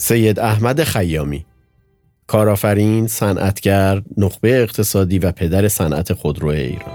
سید احمد خیامی، کارآفرین، صنعتگر، نخبه اقتصادی و پدر صنعت خودرو ایران.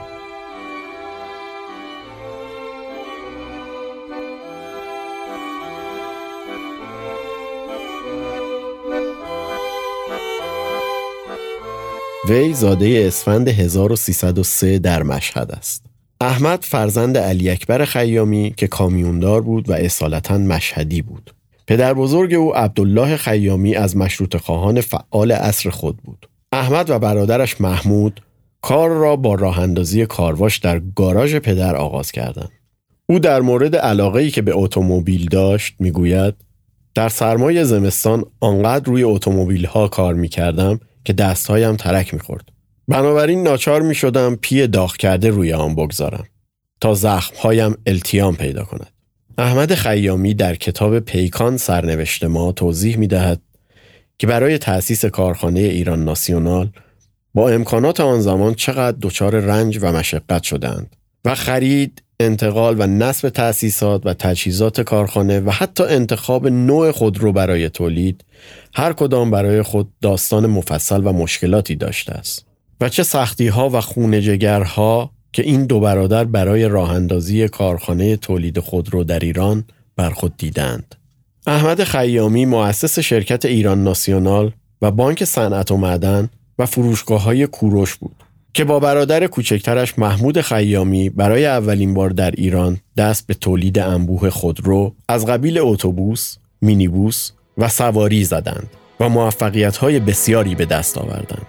وی زاده اسفند 1303 در مشهد است. احمد فرزند علی اکبر خیامی که کامیوندار بود و اصالتاً مشهدی بود. پدر بزرگ او عبدالله خیامی از مشروطه خواهان فعال عصر خود بود. احمد و برادرش محمود کار را با راه اندازی کارواش در گاراژ پدر آغاز کردند. او در مورد علاقه‌ای که به اتومبیل داشت میگوید: در سرمای زمستان آنقدر روی اتومبیل‌ها کار می‌کردم که دستهایم ترک می‌خورد. بنابراین ناچار می‌شدم پی داغ کرده روی آن بگذارم تا زخم‌هایم التیام پیدا کند. احمد خیامی در کتاب پیکان سرنوشت ما توضیح می‌دهد که برای تأسیس کارخانه ایران ناسیونال با امکانات آن زمان چقدر دچار رنج و مشقت شدند و خرید، انتقال و نصب تأسیسات و تجهیزات کارخانه و حتی انتخاب نوع خودرو برای تولید هر کدام برای خود داستان مفصل و مشکلاتی داشته است و چه سختی‌ها و خونه‌جگرها که این دو برادر برای راه اندازی کارخانه تولید خودرو در ایران بر خود دیدند. احمد خیامی مؤسس شرکت ایران ناسیونال و بانک صنعت و معدن و فروشگاه‌های کوروش بود که با برادر کوچکترش محمود خیامی برای اولین بار در ایران دست به تولید انبوه خودرو از قبیل اتوبوس، مینیبوس و سواری زدند و موفقیت‌های بسیاری به دست آوردند.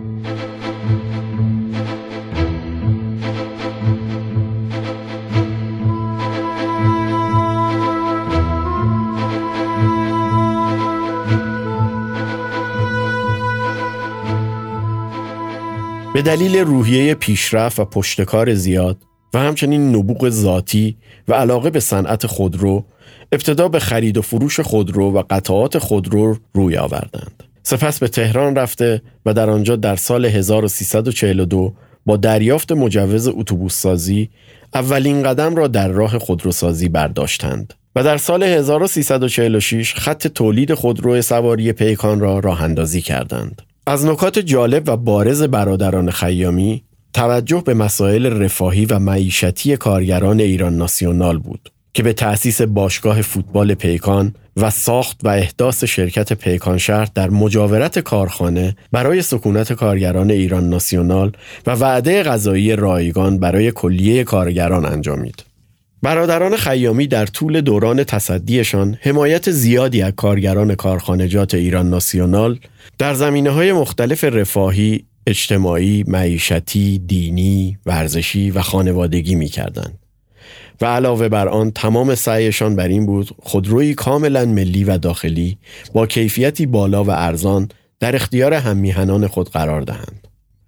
به دلیل روحیه پیشرفت و پشتکار زیاد و همچنین نبوغ ذاتی و علاقه به صنعت خودرو، ابتدا به خرید و فروش خودرو و قطعات خودرو روی آوردند. سپس به تهران رفته و در آنجا در سال 1342 با دریافت مجوز اتوبوس‌سازی اولین قدم را در راه خودروسازی برداشتند و در سال 1346 خط تولید خودرو سواری پیکان را راه اندازی کردند. از نکات جالب و بارز برادران خیامی توجه به مسائل رفاهی و معیشتی کارگران ایران ناسیونال بود که به تأسیس باشگاه فوتبال پیکان و ساخت و احداث شرکت پیکان شهر در مجاورت کارخانه برای سکونت کارگران ایران ناسیونال و وعده غذایی رایگان برای کلیه کارگران انجامید. برادران خیامی در طول دوران تصدیشان حمایت زیادی از کارگران کارخانجات ایران ناسیونال در زمینه‌های مختلف رفاهی، اجتماعی، معیشتی، دینی، ورزشی و خانوادگی می‌کردند و علاوه بر آن تمام سعیشان بر این بود خودرویی کاملا ملی و داخلی با کیفیتی بالا و ارزان در اختیار هم‌میهنان خود قرار دهند.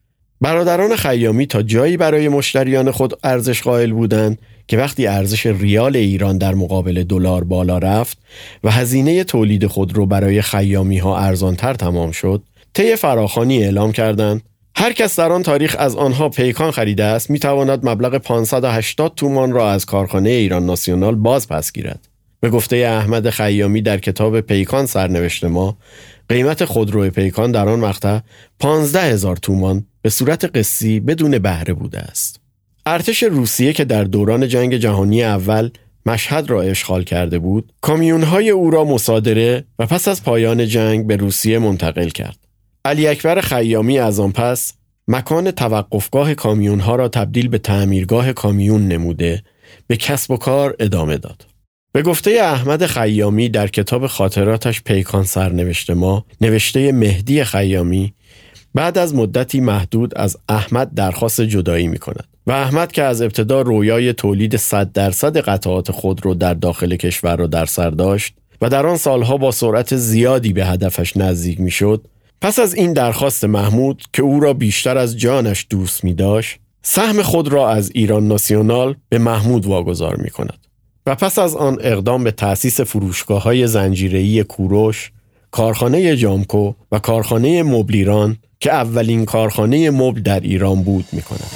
برادران خیامی تا جایی برای مشتریان خود ارزش قائل بودند که وقتی ارزش ریال ایران در مقابل دلار بالا رفت و هزینه تولید خودرو برای خیامی ها ارزانتر تمام شد، طی فراخوانی اعلام کردند هر کس در آن تاریخ از آنها پیکان خریده است میتواند مبلغ 580 تومان را از کارخانه ایران ناسیونال باز پس گیرد. به گفته احمد خیامی در کتاب پیکان سرنوشت ما، قیمت خودرو پیکان در آن مقطع 15,000 تومان به صورت قسطی بدون بهره بوده است. ارتش روسیه که در دوران جنگ جهانی اول مشهد را اشغال کرده بود، کامیون‌های او را مصادره و پس از پایان جنگ به روسیه منتقل کرد. علی اکبر خیامی از آن پس مکان توقفگاه کامیون‌ها را تبدیل به تعمیرگاه کامیون نموده به کسب و کار ادامه داد. به گفته احمد خیامی در کتاب خاطراتش پیکان سرنوشت ما، نوشته مهدی خیامی بعد از مدتی محدود از احمد درخواست جدایی می‌کند و احمد که از ابتدا رویای تولید 100% قطعات خودرو در داخل کشور را در سر داشت و در آن سالها با سرعت زیادی به هدفش نزدیک می‌شد، پس از این درخواست محمود که او را بیشتر از جانش دوست می‌داشت، سهم خود را از ایران ناسیونال به محمود واگذار می‌کند و پس از آن اقدام به تأسیس فروشگاه‌های زنجیره‌ای کوروش، کارخانه جامکو و کارخانه مبل ایران که اولین کارخانه مبل در ایران بود می‌کند.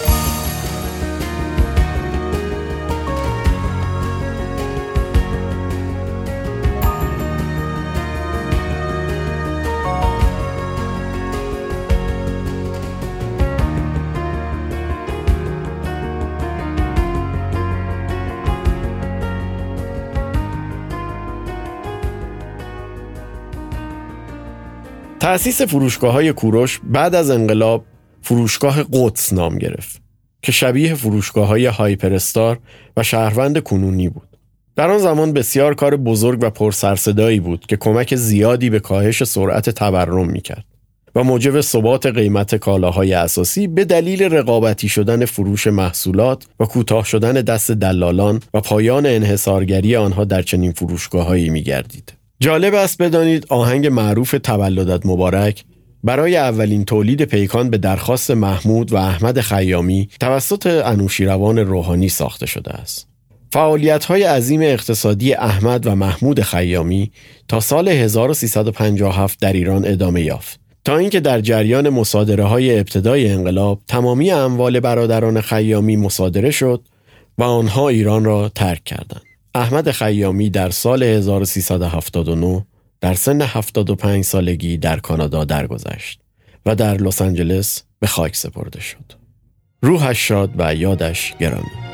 تأسیس فروشگاه‌های کوروش بعد از انقلاب فروشگاه قدس نام گرفت که شبیه فروشگاه‌های هایپرستار و شهروند کنونی بود. در آن زمان بسیار کار بزرگ و پرسرصدایی بود که کمک زیادی به کاهش سرعت تورم می‌کرد و موجب ثبات قیمت کالاهای اساسی به دلیل رقابتی شدن فروش محصولات و کوتاه شدن دست دلالان و پایان انحصارگری آنها در چنین فروشگاه‌هایی می‌گردید. جالب است بدانید آهنگ معروف تولدت مبارک برای اولین تولید پیکان به درخواست محمود و احمد خیامی توسط انوشیروان روحانی ساخته شده است. فعالیت‌های عظیم اقتصادی احمد و محمود خیامی تا سال 1357 در ایران ادامه یافت تا اینکه در جریان مصادره‌های ابتدای انقلاب تمامی اموال برادران خیامی مصادره شد و آنها ایران را ترک کردند. احمد خیامی در سال 1379 در سن 75 سالگی در کانادا درگذشت و در لس آنجلس به خاک سپرده شد. روحش شاد و یادش گرامی.